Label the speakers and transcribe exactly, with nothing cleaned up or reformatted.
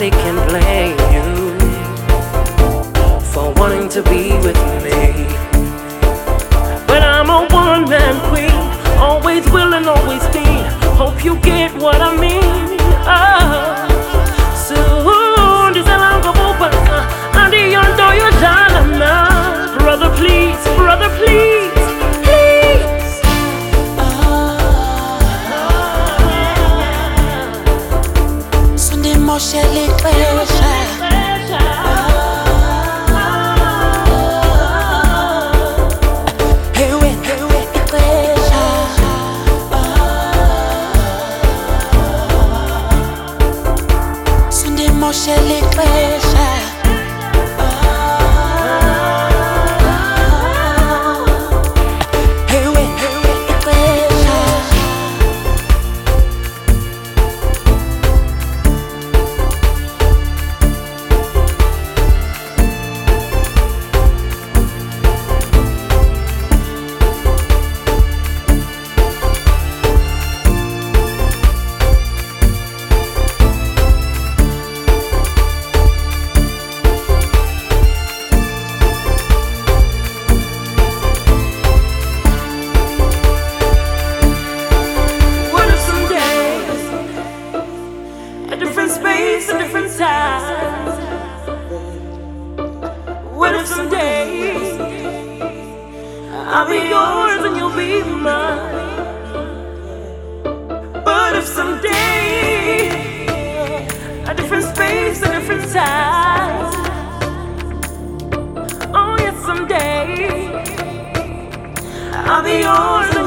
Speaker 1: nobody can blame you for wanting to be with me. But I'm a one-man queen, always willing, always mean. Hope you get what I mean. Oh, soon as I long open, under your door, your diamond. Brother, please, brother, please.
Speaker 2: Moshele Klesha Hewe, hewe, Klesha Sunday Moshele Klesha Hewe, hewe, Klesha
Speaker 1: Space and different time. What if someday I'll be yours and you'll be mine? But if someday a different space and different time, oh yes, someday I'll be yours and